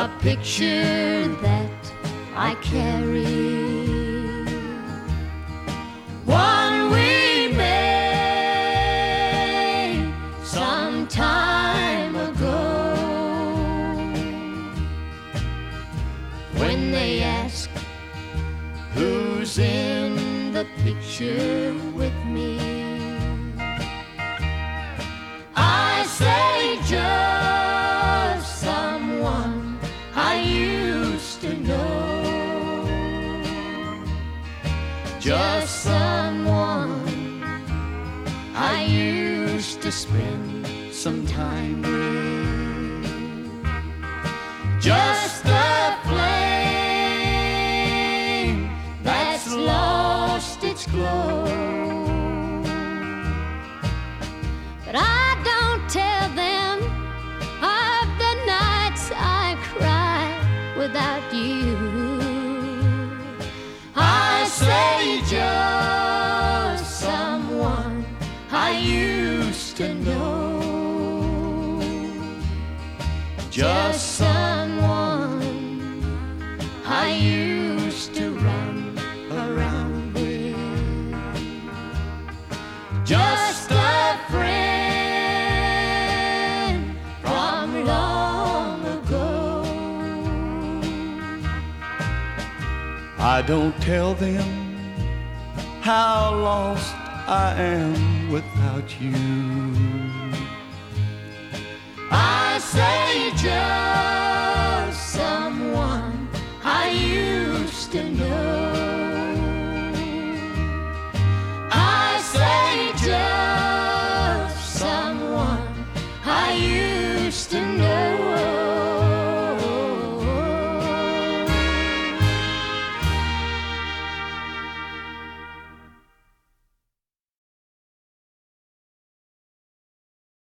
a picture that I carry. One we made some time ago. When they ask who's in the picture with me, I say just someone I used to know. Just someone I used to spend some time with. Just a flame that's lost its glow. But I don't tell them of the nights I cry without you. I say just someone I used to know. Just someone I used to run around with. Just a friend from long ago. I don't tell them how lost I am without you. I say just someone I used to know.